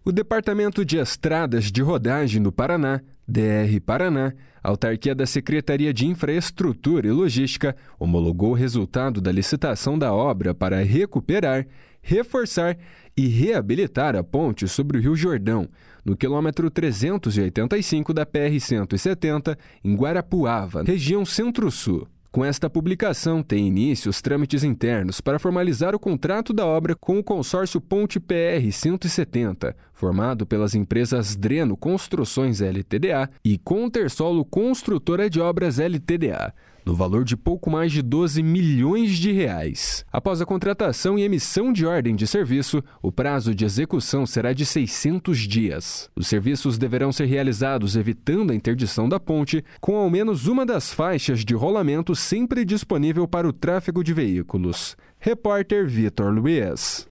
O Departamento de Estradas de Rodagem do Paraná, DR Paraná, autarquia da Secretaria de Infraestrutura e Logística, homologou o resultado da licitação da obra para recuperar, reforçar e reabilitar a ponte sobre o Rio Jordão, no quilômetro 385 da PR-170, em Guarapuava, região Centro-Sul. Com esta publicação, tem início os trâmites internos para formalizar o contrato da obra com o consórcio Ponte PR-170, formado pelas empresas Dreno Construções Ltda e Contersolo Construtora de Obras Ltda, no valor de pouco mais de 12 milhões de reais. Após a contratação e emissão de ordem de serviço, o prazo de execução será de 600 dias. Os serviços deverão ser realizados evitando a interdição da ponte, com ao menos uma das faixas de rolamento sempre disponível para o tráfego de veículos. Repórter Vitor Luiz.